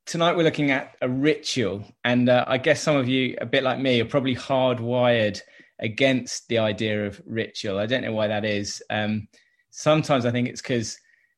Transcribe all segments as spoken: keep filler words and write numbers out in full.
tonight we're looking at a ritual, and uh, I guess some of you, a bit like me, are probably hardwired against the idea of ritual. I don't know why that is. Um, sometimes I think it's because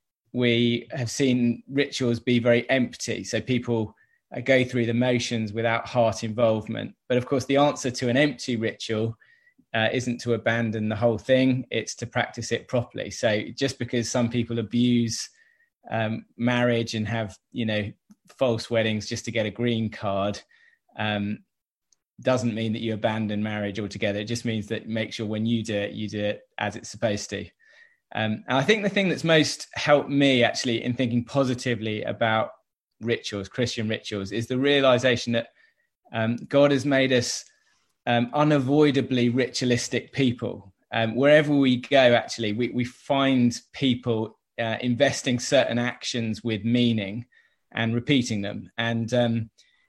we have seen rituals be very empty, so people uh, go through the motions without heart involvement. But of course, the answer to an empty ritual uh, isn't to abandon the whole thing, it's to practice it properly. So just because some people abuse um, marriage and have, you know, false weddings just to get a green card, um, doesn't mean that you abandon marriage altogether. It just means that make sure when you do it, you do it as it's supposed to. Um, and I think the thing that's most helped me actually in thinking positively about rituals, Christian rituals, is the realization that um, God has made us um, unavoidably ritualistic people. Um, wherever we go, actually, we, we find people uh, investing certain actions with meaning and repeating them. And um,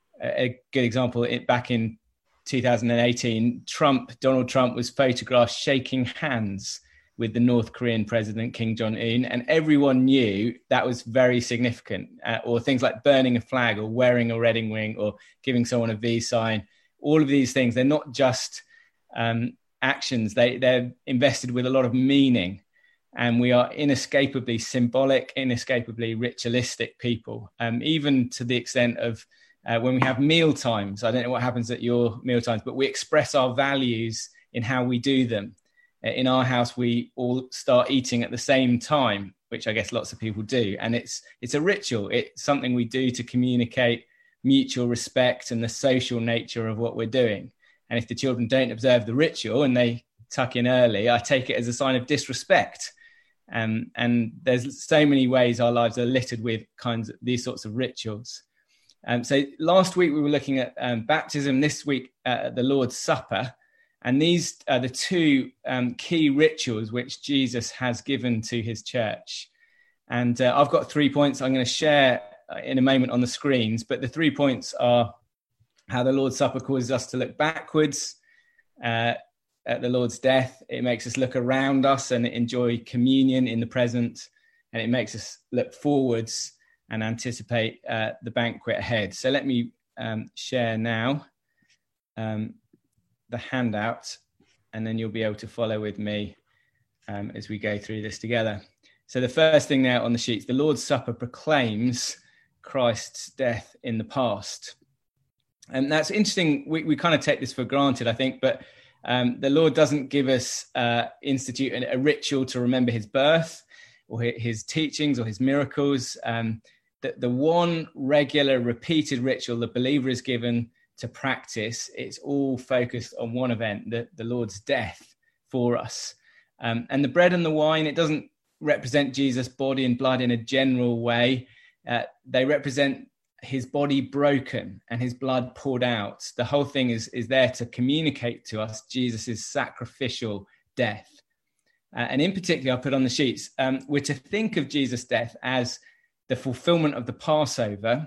a good example, it, back in two thousand eighteen, Trump, Donald Trump was photographed shaking hands with the North Korean president, Kim Jong-un, and everyone knew that was very significant. Uh, or things like burning a flag or wearing a wedding ring or giving someone a V sign. All of these things, they're not just um, actions, they, they're invested with a lot of meaning. And we are inescapably symbolic, inescapably ritualistic people, um, even to the extent of uh, when we have meal times. I don't know what happens at your meal times, but we express our values in how we do them. In our house, we all start eating at the same time, which I guess lots of people do. And it's it's a ritual. It's something we do to communicate mutual respect and the social nature of what we're doing. And if the children don't observe the ritual and they tuck in early, I take it as a sign of disrespect. Um, and there's so many ways our lives are littered with kinds of these sorts of rituals. Um, so last week we were looking at um, baptism, this week uh, the Lord's Supper. And these are the two um, key rituals which Jesus has given to his church. And uh, I've got three points I'm going to share in a moment on the screens. But the three points are how the Lord's Supper causes us to look backwards uh, at the Lord's death. It makes us look around us and enjoy communion in the present. And it makes us look forwards and anticipate uh, the banquet ahead. So let me um, share now. Um, the handout, and then you'll be able to follow with me um, as we go through this together. So the first thing now on the sheets, the Lord's Supper proclaims Christ's death in the past. And that's interesting. We, we kind of take this for granted, I think, but um, the Lord doesn't give us uh, institute a, a ritual to remember his birth or his teachings or his miracles. Um, the, the one regular repeated ritual the believer is given to practice, it's all focused on one event, the, the Lord's death for us. Um, and the bread and the wine, it doesn't represent Jesus' body and blood in a general way. Uh, they represent his body broken and his blood poured out. The whole thing is, is there to communicate to us Jesus' sacrificial death. Uh, and in particular, I put on the sheets, um, we're to think of Jesus' death as the fulfillment of the Passover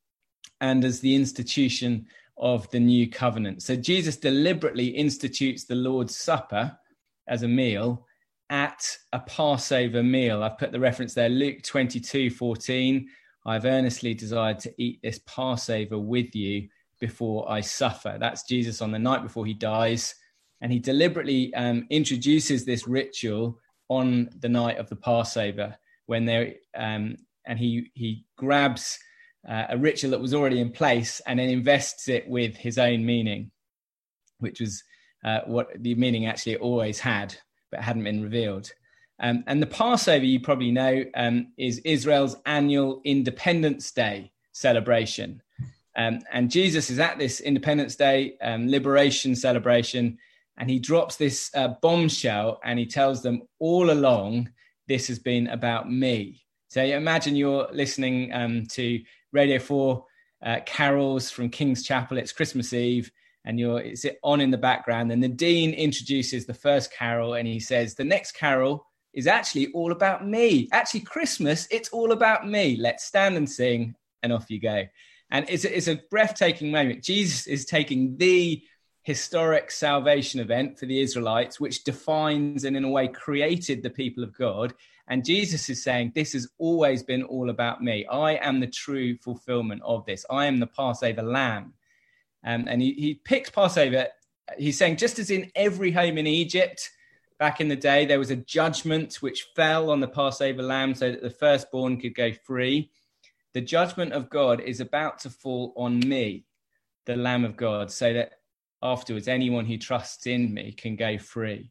and as the institution of the new covenant. So Jesus deliberately institutes the Lord's Supper as a meal at a Passover meal. I've put the reference there, Luke twenty-two fourteen. I've earnestly desired to eat this Passover with you before I suffer. That's Jesus on the night before he dies. And he deliberately um, introduces this ritual on the night of the Passover when they're, um, and he, he grabs Uh, a ritual that was already in place and then invests it with his own meaning, which was uh, what the meaning actually always had, but hadn't been revealed. Um, and the Passover, you probably know, um, is Israel's annual Independence Day celebration. Um, and Jesus is at this Independence Day um, liberation celebration, and he drops this uh, bombshell and he tells them all along, this has been about me. So imagine you're listening um, to Radio four uh, carols from King's Chapel. It's Christmas Eve, and you're it's on in the background. And the dean introduces the first carol, and he says, "The next carol is actually all about me. Actually, Christmas, it's all about me. Let's stand and sing." And off you go. And it's a, it's a breathtaking moment. Jesus is taking the historic salvation event for the Israelites, which defines and in a way created the people of God, And Jesus is saying, this has always been all about me. I am the true fulfillment of this. I am the Passover lamb. Um, and he, he picks Passover. He's saying, just as in every home in Egypt, back in the day, there was a judgment which fell on the Passover lamb so that the firstborn could go free. The judgment of God is about to fall on me, the Lamb of God, so that afterwards anyone who trusts in me can go free.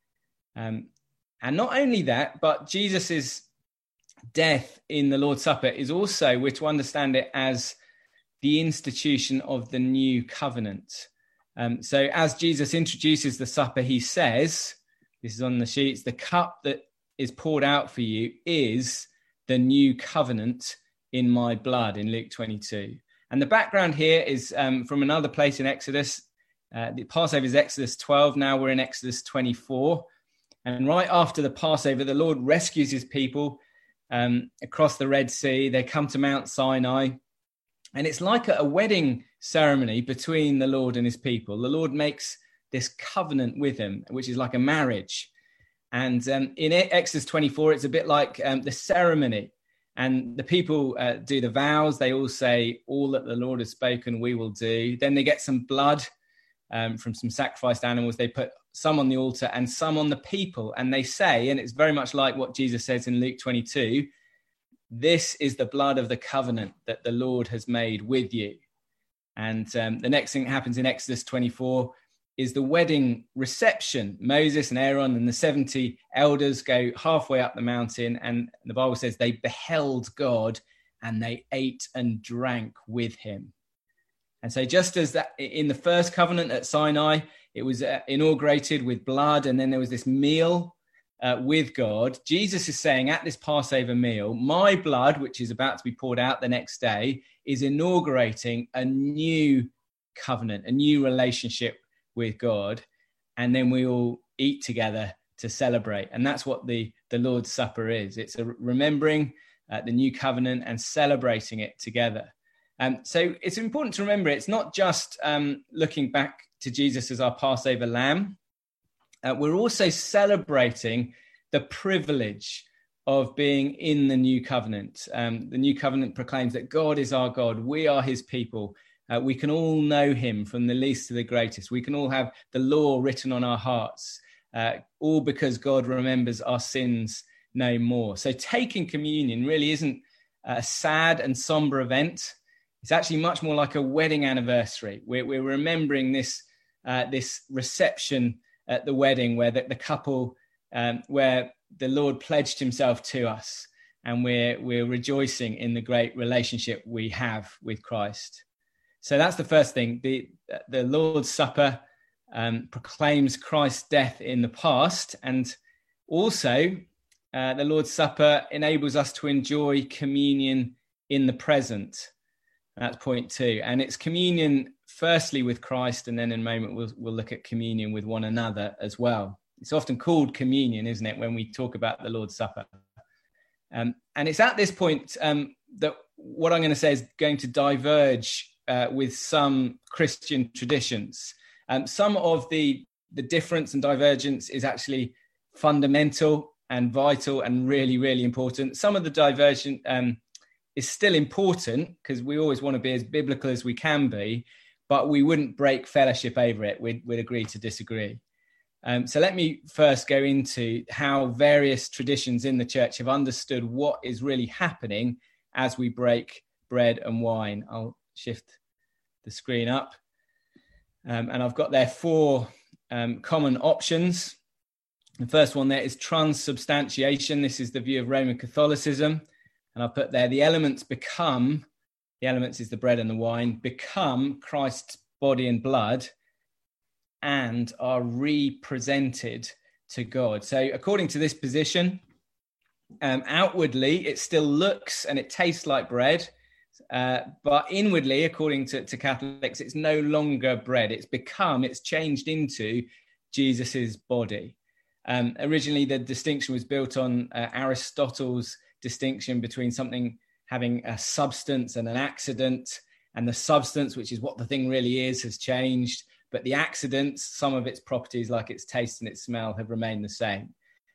Um, and not only that, but Jesus's death in the Lord's Supper is also, we're to understand it as the institution of the new covenant. Um, so as Jesus introduces the supper, he says, this is on the sheets, the cup that is poured out for you is the new covenant in my blood, in Luke twenty-two. And the background here is um, from another place in Exodus. Uh, the Passover is Exodus twelve. Now we're in Exodus twenty-four. And right after the Passover, the Lord rescues his people um, across the Red Sea. They come to Mount Sinai. And it's like a, a wedding ceremony between the Lord and his people. The Lord makes this covenant with him, which is like a marriage. And um, in Exodus twenty-four, it's a bit like um, the ceremony. And the people uh, do the vows. They all say, all that the Lord has spoken, we will do. Then they get some blood um, from some sacrificed animals. They put some on the altar and some on the people. And they say, and it's very much like what Jesus says in Luke twenty-two, this is the blood of the covenant that the Lord has made with you. And um, the next thing that happens in Exodus twenty-four is the wedding reception. Moses and Aaron and the seventy elders go halfway up the mountain, and the Bible says they beheld God and they ate and drank with him. And so just as that in the first covenant at Sinai, it was uh, inaugurated with blood, and then there was this meal uh, with God, Jesus is saying at this Passover meal, my blood, which is about to be poured out the next day, is inaugurating a new covenant, a new relationship with God, and then we all eat together to celebrate. And that's what the the Lord's Supper is. It's a remembering uh, the new covenant and celebrating it together. Um, so it's important to remember it's not just um, looking back to Jesus as our Passover lamb. Uh, we're also celebrating the privilege of being in the new covenant. Um, the new covenant proclaims that God is our God. We are his people. Uh, we can all know him from the least to the greatest. We can all have the law written on our hearts, uh, all because God remembers our sins no more. So taking communion really isn't a sad and somber event. It's actually much more like a wedding anniversary. We're, we're remembering this uh, this reception at the wedding where the, the couple, um, where the Lord pledged himself to us, and we're we're rejoicing in the great relationship we have with Christ. So that's the first thing. The, the Lord's Supper um, proclaims Christ's death in the past, and also uh, the Lord's Supper enables us to enjoy communion in the present. That's point two. And it's communion firstly with Christ, and then in a moment we'll, we'll look at communion with one another as well. It's often called communion, isn't it, when we talk about the Lord's Supper. Um, and it's at this point um, that what I'm going to say is going to diverge Uh, with some Christian traditions. Um, some of the, the difference and divergence is actually fundamental and vital and really, really important. Some of the divergence um, is still important because we always want to be as biblical as we can be, but we wouldn't break fellowship over it. We'd, we'd agree to disagree. Um, so let me first go into how various traditions in the church have understood what is really happening as we break bread and wine. I'll shift the screen up. Um, and I've got there four um, common options. The first one there is transubstantiation. This is the view of Roman Catholicism. And I'll put there, the elements become, the elements is the bread and the wine, become Christ's body and blood and are represented to God. So according to this position, um, outwardly, it still looks and it tastes like bread. Uh, but inwardly, according to, to Catholics, it's no longer bread. It's become, it's changed into Jesus's body. Um, originally, the distinction was built on uh, Aristotle's distinction between something having a substance and an accident, and the substance, which is what the thing really is, has changed. But the accidents, some of its properties, like its taste and its smell, have remained the same.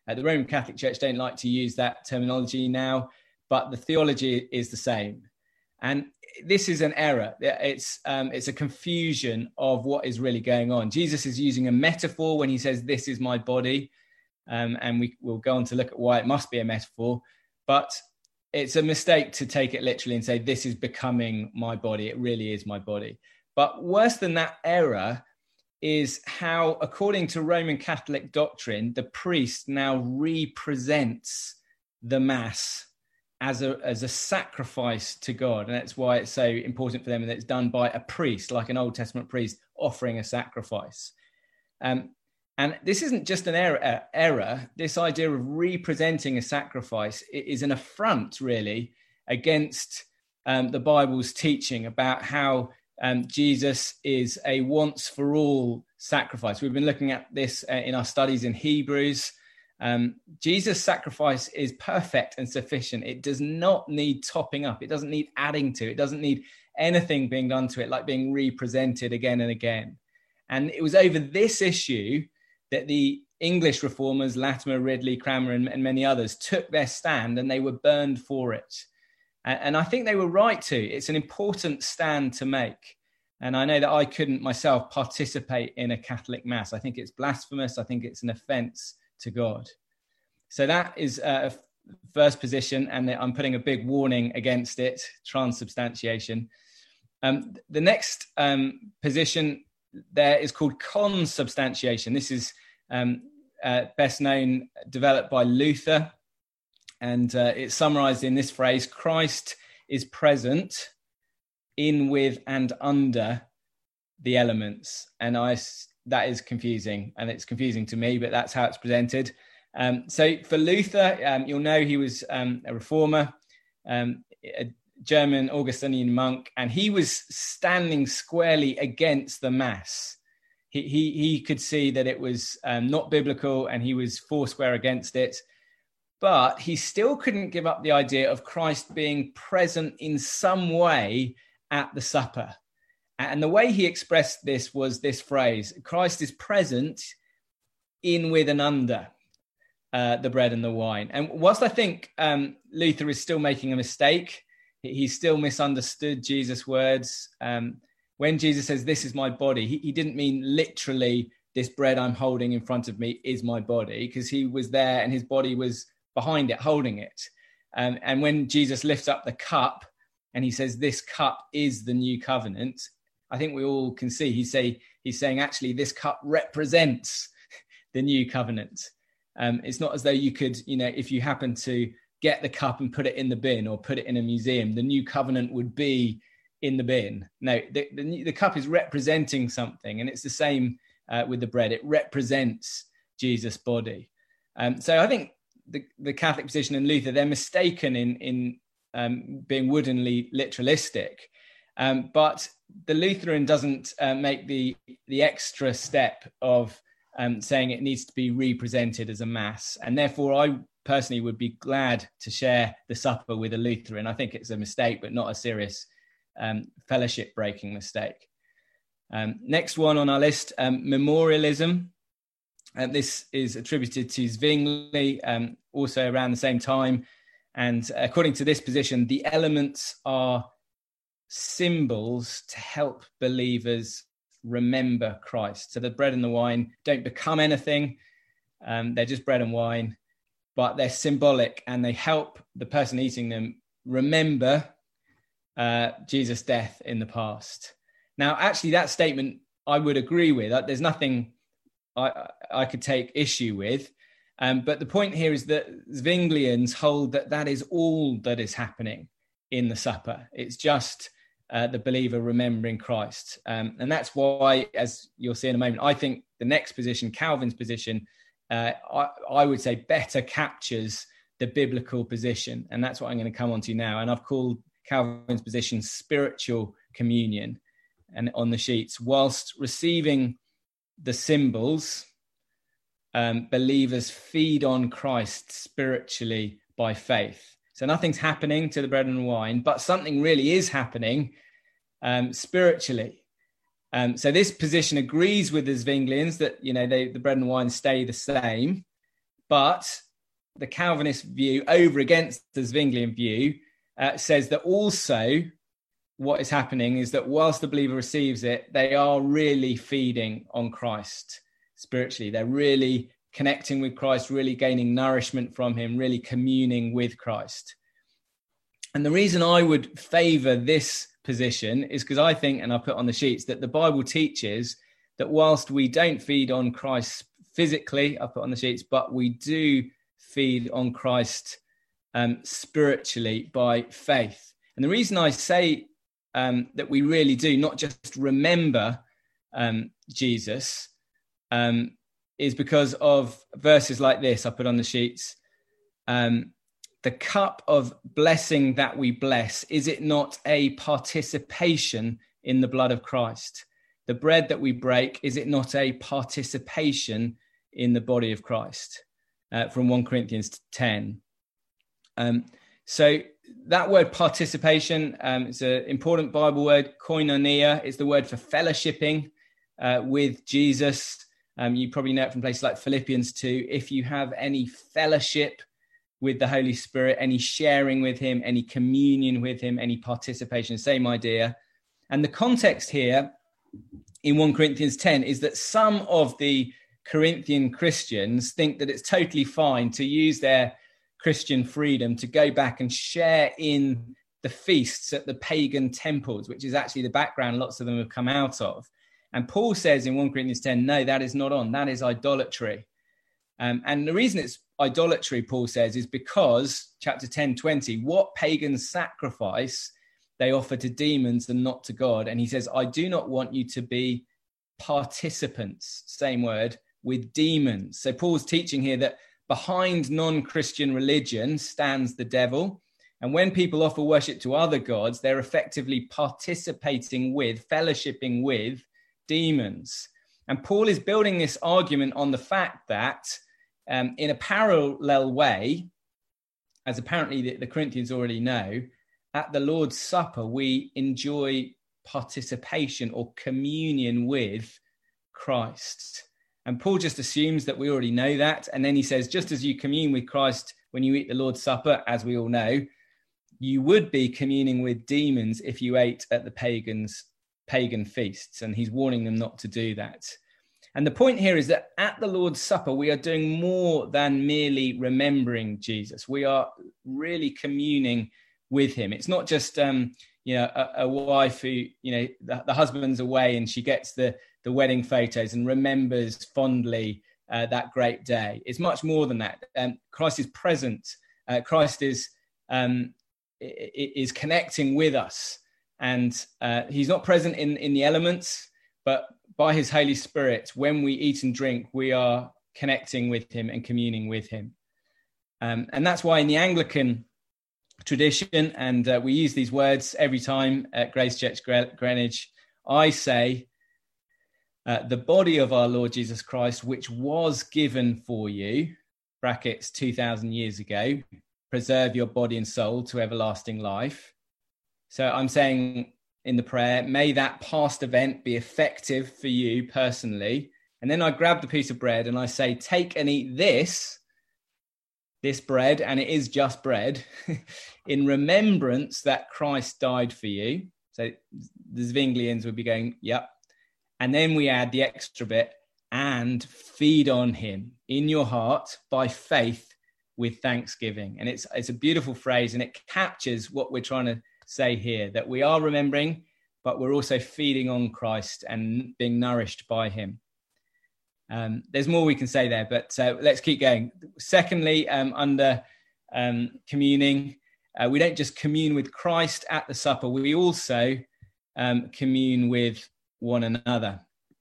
Uh, the Roman Catholic Church don't like to use that terminology now, but the theology is the same. And this is an error. It's um, it's a confusion of what is really going on. Jesus is using a metaphor when he says, "This is my body," um, and we will go on to look at why it must be a metaphor. But it's a mistake to take it literally and say, "This is becoming my body." It really is my body. But worse than that error is how, according to Roman Catholic doctrine, the priest now represents the Mass as a as a sacrifice to God. And that's why it's so important for them, and it's done by a priest, like an Old Testament priest offering a sacrifice. Um, and this isn't just an error, uh, error. This idea of representing a sacrifice is an affront, really, against um, the Bible's teaching about how um, Jesus is a once-for-all sacrifice. We've been looking at this uh, in our studies in Hebrews. Um, Jesus' sacrifice is perfect and sufficient. It does not need topping up. It doesn't need adding to. It doesn't need anything being done to it, like being represented again and again. And it was over this issue that the English reformers, Latimer, Ridley, Cranmer, and, and many others took their stand, and they were burned for it. And, and I think they were right to. It's an important stand to make. And I know that I couldn't myself participate in a Catholic Mass. I think it's blasphemous. I think it's an offence to God. So that is a first position, and I'm putting a big warning against it, transubstantiation. Um, the next um, position there is called consubstantiation. This is um, uh, best known, developed by Luther, and uh, it's summarized in this phrase: Christ is present in, with, and under the elements. And I that is confusing, and it's confusing to me, but that's how it's presented. Um, so for Luther, um, you'll know he was um, a reformer, um, a German Augustinian monk, and he was standing squarely against the Mass. He he, he could see that it was um, not biblical, and he was foursquare against it. But he still couldn't give up the idea of Christ being present in some way at the supper. And the way he expressed this was this phrase: Christ is present in, with, and under uh, the bread and the wine. And whilst I think um, Luther is still making a mistake, he still misunderstood Jesus' words. Um, when Jesus says, "This is my body," he, he didn't mean literally, this bread I'm holding in front of me is my body, because he was there and his body was behind it, holding it. Um, and when Jesus lifts up the cup and he says, "This cup is the new covenant," I think we all can see he's, say, he's saying, actually, this cup represents the new covenant. Um, it's not as though you could, you know, if you happen to get the cup and put it in the bin or put it in a museum, the new covenant would be in the bin. No, the, the, the cup is representing something, and it's the same uh, with the bread. It represents Jesus' body. Um, so I think the, the Catholic position and Luther, they're mistaken in, in um, being woodenly literalistic. Um, but the Lutheran doesn't uh, make the the extra step of um, saying it needs to be represented as a Mass. And therefore, I personally would be glad to share the supper with a Lutheran. I think it's a mistake, but not a serious um, fellowship-breaking mistake. Um, next one on our list, um, memorialism. Uh, this is attributed to Zwingli, um, also around the same time. And according to this position, the elements are symbols to help believers remember Christ. So the bread and the wine don't become anything. Um, they're just bread and wine, but they're symbolic, and they help the person eating them remember uh, Jesus' death in the past. Now, actually, that statement I would agree with. There's nothing I, I could take issue with. Um, but the point here is that Zwinglians hold that that is all that is happening in the supper. It's just uh, the believer remembering Christ. Um, and that's why, as you'll see in a moment, I think the next position, Calvin's position, uh, I, I would say better captures the biblical position. And that's what I'm going to come on to now. And I've called Calvin's position spiritual communion. And on the sheets, whilst receiving the symbols, um, believers feed on Christ spiritually by faith. So nothing's happening to the bread and wine, but something really is happening um, spiritually. Um, so this position agrees with the Zwinglians that, you know, they, the bread and wine stay the same, But the Calvinist view over against the Zwinglian view uh, says that also what is happening is that whilst the believer receives it, they are really feeding on Christ spiritually. They're really connecting with Christ, really gaining nourishment from him, really communing with Christ. And the reason I would favour this position is because I think, and I put on the sheets, that the Bible teaches that whilst we don't feed on Christ physically, I put on the sheets, but we do feed on Christ um, spiritually by faith. And the reason I say um, that we really do not just remember um, Jesus um, is because of verses like this I put on the sheets. Um, the cup of blessing that we bless, is it not a participation in the blood of Christ? The bread that we break, is it not a participation in the body of Christ? Uh, from First Corinthians ten. Um, so that word participation um, is an important Bible word. Koinonia is the word for fellowshipping uh, with Jesus. Um, you probably know it from places like Philippians two. If you have any fellowship with the Holy Spirit, any sharing with him, any communion with him, any participation, same idea. And the context here in First Corinthians ten is that some of the Corinthian Christians think that it's totally fine to use their Christian freedom to go back and share in the feasts at the pagan temples, which is actually the background lots of them have come out of. And Paul says in First Corinthians ten, no, that is not on. That is idolatry. Um, and the reason it's idolatry, Paul says, is because, chapter ten, twenty, what pagans sacrifice they offer to demons and not to God. And he says, I do not want you to be participants, same word, with demons. So Paul's teaching here that behind non-Christian religion stands the devil. And when people offer worship to other gods, they're effectively participating with, fellowshipping with demons. And Paul is building this argument on the fact that um, in a parallel way, as apparently the, the Corinthians already know, at the Lord's Supper, we enjoy participation or communion with Christ. And Paul just assumes that we already know that. And then he says, just as you commune with Christ when you eat the Lord's Supper, as we all know, you would be communing with demons if you ate at the pagans' pagan feasts. And he's warning them not to do that. And the point here is that at the Lord's Supper, we are doing more than merely remembering Jesus. We are really communing with him. It's not just, um, you know, a, a wife who, you know, the, the husband's away and she gets the, the wedding photos and remembers fondly uh, that great day. It's much more than that. Um, Christ is present. Uh, Christ is um, is connecting with us. And uh, he's not present in, in the elements, but by his Holy Spirit, when we eat and drink, we are connecting with him and communing with him. Um, and that's why in the Anglican tradition, and uh, we use these words every time at Grace Church Greenwich, I say, uh, the body of our Lord Jesus Christ, which was given for you, brackets two thousand years ago, preserve your body and soul to everlasting life. So I'm saying in the prayer, may that past event be effective for you personally. And then I grab the piece of bread and I say, take and eat this, this bread, and it is just bread, in remembrance that Christ died for you. So the Zwinglians would be going, yep. And then we add the extra bit, and feed on him in your heart by faith with thanksgiving. And it's it's a beautiful phrase, and it captures what we're trying to say here, that we are remembering, but we're also feeding on Christ and being nourished by him. Um, there's more we can say there, but uh, let's keep going. Secondly, um, under um, communing, uh, we don't just commune with Christ at the supper, we also um, commune with one another.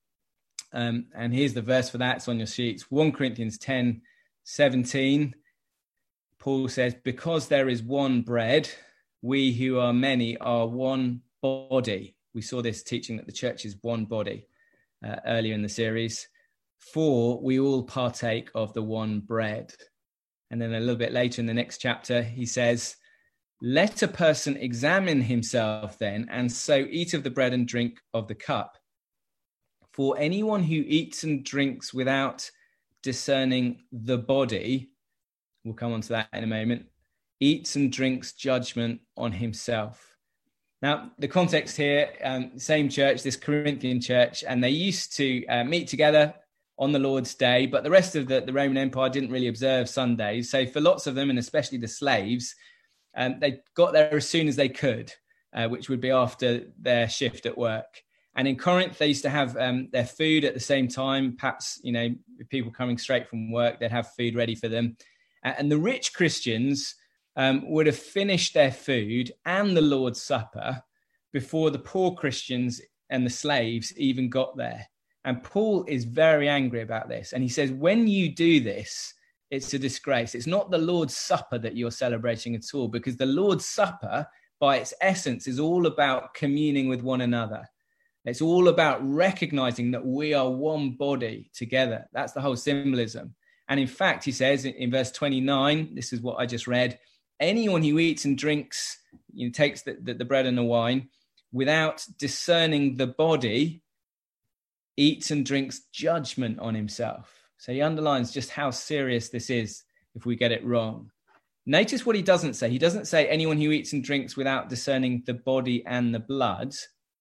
Um, and here's the verse for that. It's on your sheets. First Corinthians ten seventeen. Paul says, because there is one bread, we who are many are one body. We saw this teaching that the church is one body uh, earlier in the series. For we all partake of the one bread. And then a little bit later in the next chapter, he says, let a person examine himself then, and so eat of the bread and drink of the cup. For anyone who eats and drinks without discerning the body, we'll come on to that in a moment, eats and drinks judgment on himself. Now, the context here, um, same church, this Corinthian church, and they used to uh, meet together on the Lord's Day, but the rest of the, the Roman Empire didn't really observe Sundays. So for lots of them, and especially the slaves, um, they got there as soon as they could, uh, which would be after their shift at work. And in Corinth, they used to have um, their food at the same time. Perhaps, you know, people coming straight from work, they'd have food ready for them. And the rich Christians um, would have finished their food and the Lord's Supper before the poor Christians and the slaves even got there. And Paul is very angry about this. And he says, when you do this, it's a disgrace. It's not the Lord's Supper that you're celebrating at all, because the Lord's Supper, by its essence, is all about communing with one another. It's all about recognizing that we are one body together. That's the whole symbolism. And in fact, he says in, in verse twenty-nine, this is what I just read, anyone who eats and drinks, you know, takes the, the, the bread and the wine without discerning the body, eats and drinks judgment on himself. So he underlines just how serious this is if we get it wrong. Notice what he doesn't say. He doesn't say anyone who eats and drinks without discerning the body and the blood,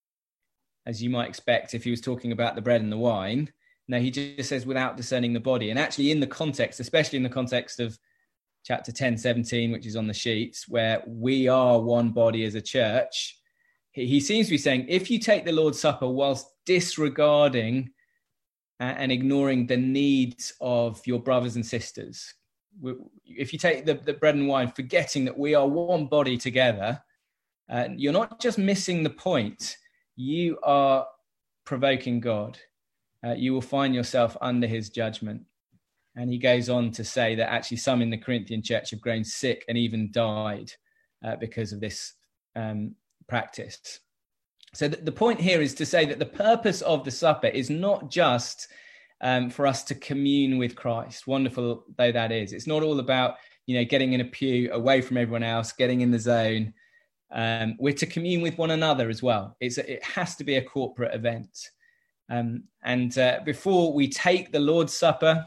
as you might expect if he was talking about the bread and the wine. No, he just says without discerning the body. And actually in the context, especially in the context of chapter ten, seventeen, which is on the sheets, where we are one body as a church, he seems to be saying, if you take the Lord's Supper whilst disregarding and ignoring the needs of your brothers and sisters, if you take the, the bread and wine, forgetting that we are one body together, uh, you're not just missing the point, you are provoking God. Uh, you will find yourself under his judgment. And he goes on to say that actually some in the Corinthian church have grown sick and even died uh, because of this um practice. So the, the point here is to say that the purpose of the supper is not just um, for us to commune with Christ, wonderful though that is. It's not all about, you know, getting in a pew away from everyone else, getting in the zone. Um, we're to commune with one another as well. It's a, it has to be a corporate event. Um, and uh, before we take the Lord's Supper,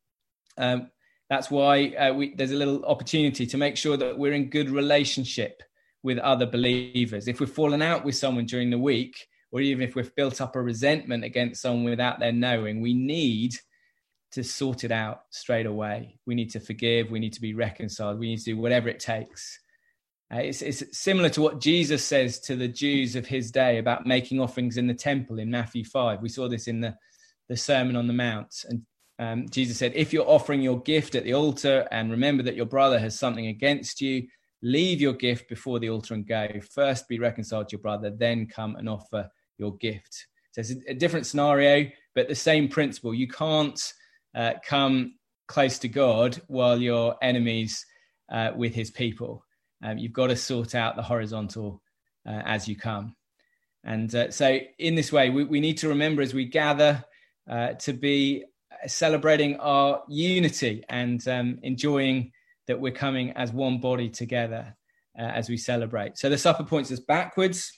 um, that's why uh, we, there's a little opportunity to make sure that we're in good relationship with other believers. If we've fallen out with someone during the week, or even if we've built up a resentment against someone without their knowing, we need to sort it out straight away. We need to forgive. We need to be reconciled. We need to do whatever it takes. Uh, it's, it's similar to what Jesus says to the Jews of his day about making offerings in the temple in Matthew five. We saw this in the, the Sermon on the Mount. And um, Jesus said, if you're offering your gift at the altar and remember that your brother has something against you, leave your gift before the altar and go. First be reconciled to your brother, then come and offer your gift. So it's a, a different scenario, but the same principle. You can't uh, come close to God while you're enemies uh, with his people. Um, you've got to sort out the horizontal uh, as you come. And uh, so in this way, we, we need to remember as we gather uh, to be celebrating our unity and um, enjoying that we're coming as one body together uh, as we celebrate. So the supper points us backwards.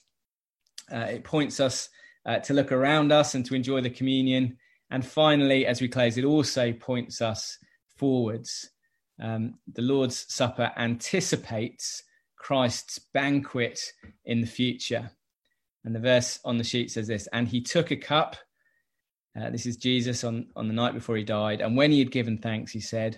Uh, it points us uh, to look around us and to enjoy the communion. And finally, as we close, it also points us forwards. Um, the Lord's Supper anticipates Christ's banquet in the future. And the verse on the sheet says this, and he took a cup. Uh, this is Jesus on, on the night before he died. And when he had given thanks, he said,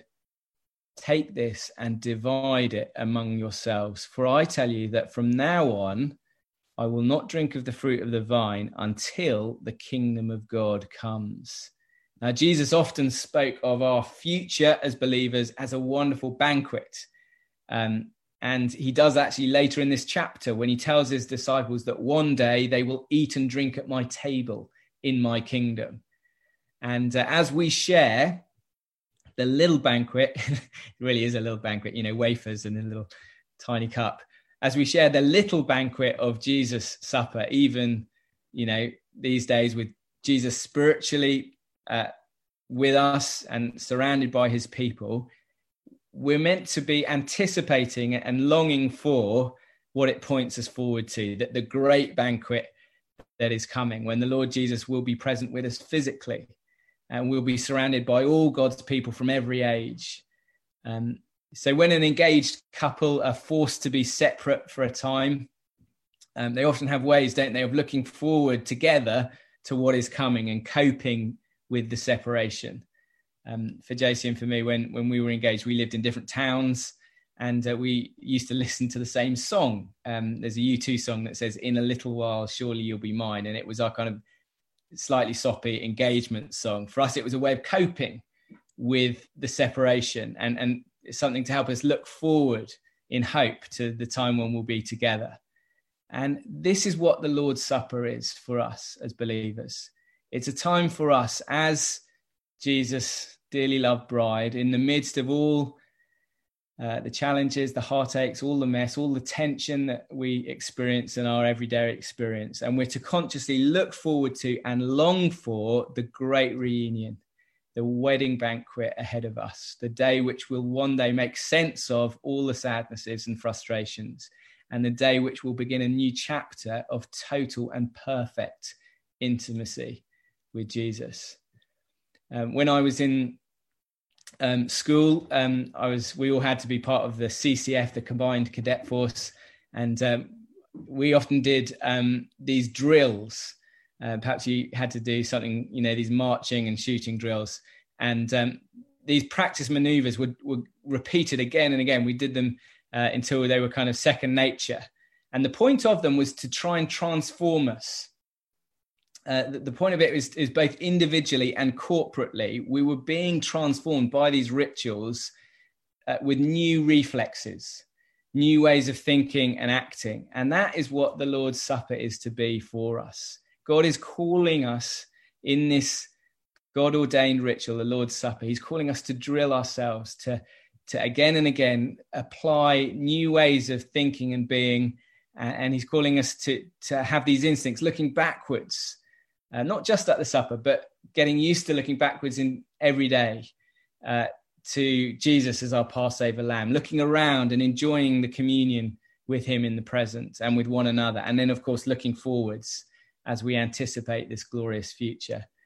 take this and divide it among yourselves. For I tell you that from now on, I will not drink of the fruit of the vine until the kingdom of God comes. Now, Jesus often spoke of our future as believers as a wonderful banquet. Um, and he does actually later in this chapter when he tells his disciples that one day they will eat and drink at my table in my kingdom. And uh, as we share the little banquet, it really is a little banquet, you know, wafers and a little tiny cup. As we share the little banquet of Jesus' supper, even, you know, these days with Jesus spiritually uh, with us and surrounded by his people, we're meant to be anticipating and longing for what it points us forward to, that the great banquet that is coming when the Lord Jesus will be present with us physically. and we'll be surrounded by all God's people from every age. Um, so when an engaged couple are forced to be separate for a time, um, they often have ways, don't they, of looking forward together to what is coming and coping with the separation. Um, for J C and for me, when, when we were engaged, we lived in different towns, and uh, we used to listen to the same song. Um, there's a U two song that says, "In a little while, surely you'll be mine." And it was our kind of slightly soppy engagement song. For us, it was a way of coping with the separation, and, and something to help us look forward in hope to the time when we'll be together. And this is what the Lord's Supper is for us as believers. It's a time for us as Jesus' dearly loved bride, in the midst of all uh, the challenges, the heartaches, all the mess, all the tension that we experience in our everyday experience. And we're to consciously look forward to and long for the great reunion, the wedding banquet ahead of us, the day which will one day make sense of all the sadnesses and frustrations, and the day which will begin a new chapter of total and perfect intimacy with Jesus. Um, when I was in um, school, um, I was. We all had to be part of the C C F, the Combined Cadet Force, and um, we often did um, these drills. Uh, perhaps you had to do something, you know, these marching and shooting drills, and um, these practice manoeuvres were, were repeated again and again. We did them uh, until they were kind of second nature, and the point of them was to try and transform us. Uh, the, the point of it is, is both individually and corporately, we were being transformed by these rituals uh, with new reflexes, new ways of thinking and acting. And that is what the Lord's Supper is to be for us. God is calling us in this God-ordained ritual, the Lord's Supper. He's calling us to drill ourselves, to, to again and again apply new ways of thinking and being. And he's calling us to, to have these instincts, looking backwards, Uh, not just at the supper, but getting used to looking backwards in every day uh, to Jesus as our Passover lamb, looking around and enjoying the communion with him in the present and with one another. And then, of course, looking forwards as we anticipate this glorious future